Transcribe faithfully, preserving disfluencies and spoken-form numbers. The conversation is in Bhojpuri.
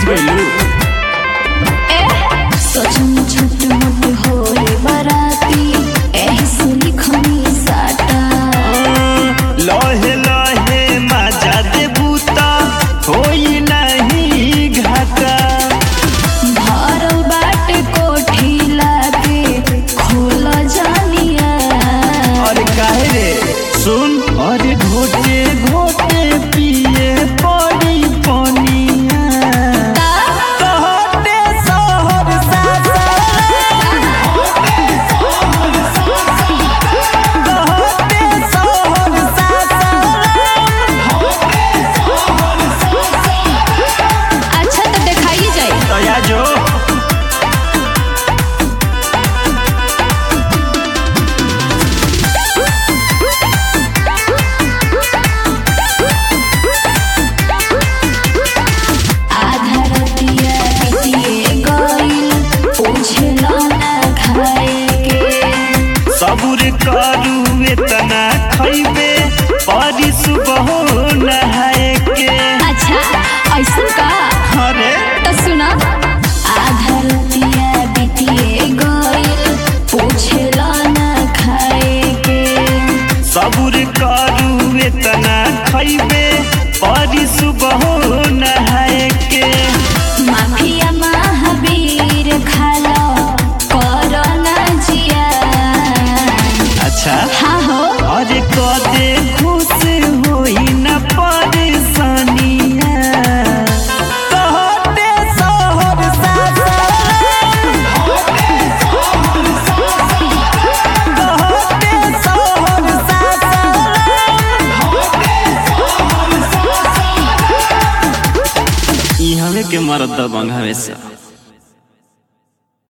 गइलू। ए सोचन छोट मोट होए बराती एही से लिखनी साटा। लहे लहे मजा दे बूता होई नहीं घाटा। भरल बाटे कोठी लागे खोल जानिया। अरे काहे रे सुन, अरे घोटे घोटे पिए पड़ी पनिया। कहते शहर सासा, कहते शहर सासा। अच्छा तो दिखाई जाए। तो या जो आधा रतिया बितिए गइल पूछलो ना खाए के। सबूर करू इतना खइबे परी सुबह नहाए के। अच्छा ऐसा का अरे तो सुना। आधा रतिया बितिए गइल पूछलो ना खाए के। सबूर करू इतना खइबे परी सुबह नहाए के। माफिया महावीर खालो करो ना जिया। अच्छा हाँ हो अरे कदे खुश होई न परेशानिया। कहते शहर सासा, कहते शहर सासा। ई हमें के मरद दबंग हमेशा।